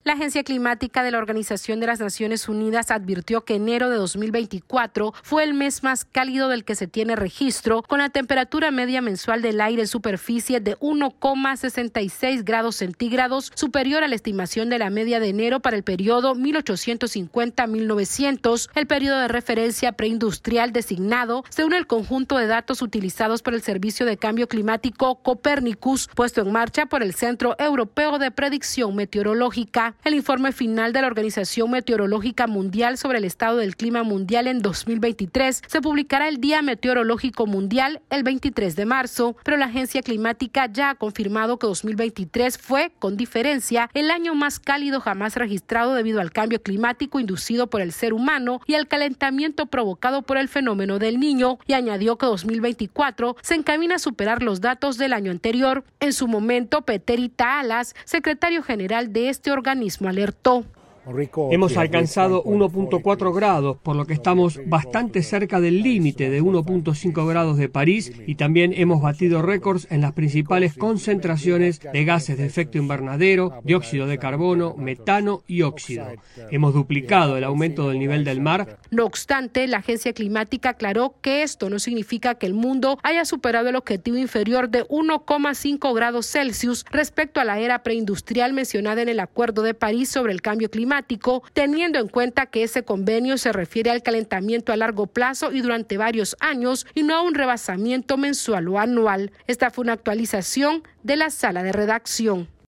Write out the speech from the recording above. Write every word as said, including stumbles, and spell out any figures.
La Agencia Climática de la Organización de las Naciones Unidas advirtió que enero de dos mil veinticuatro fue el mes más cálido del que se tiene registro, con la temperatura media mensual del aire en superficie de uno coma sesenta y seis grados centígrados, superior a la estimación de la media de enero para el periodo mil ochocientos cincuenta a mil novecientos, el periodo de referencia preindustrial designado según el conjunto de datos utilizados por el Servicio de Cambio Climático Copernicus, puesto en marcha por el Centro Europeo de Predicción Meteorológica. El informe final de la Organización Meteorológica Mundial sobre el estado del clima mundial en dos mil veintitrés se publicará el Día Meteorológico Mundial el veintitrés de marzo, pero la Agencia Climática ya ha confirmado que dos mil veintitrés fue, con diferencia, el año más cálido jamás registrado debido al cambio climático inducido por el ser humano y al calentamiento provocado por el fenómeno del Niño, y añadió que dos mil veinticuatro se encamina a superar los datos del año anterior. En su momento, Petteri Taalas, secretario general de este organismo, alertó. Hemos alcanzado uno punto cuatro grados, por lo que estamos bastante cerca del límite de uno punto cinco grados de París, y también hemos batido récords en las principales concentraciones de gases de efecto invernadero, dióxido de carbono, metano y óxido. Hemos duplicado el aumento del nivel del mar. No obstante, la Agencia Climática aclaró que esto no significa que el mundo haya superado el objetivo inferior de uno coma cinco grados Celsius respecto a la era preindustrial mencionada en el Acuerdo de París sobre el cambio climático, teniendo en cuenta que ese convenio se refiere al calentamiento a largo plazo y durante varios años y no a un rebasamiento mensual o anual. Esta fue una actualización de la sala de redacción.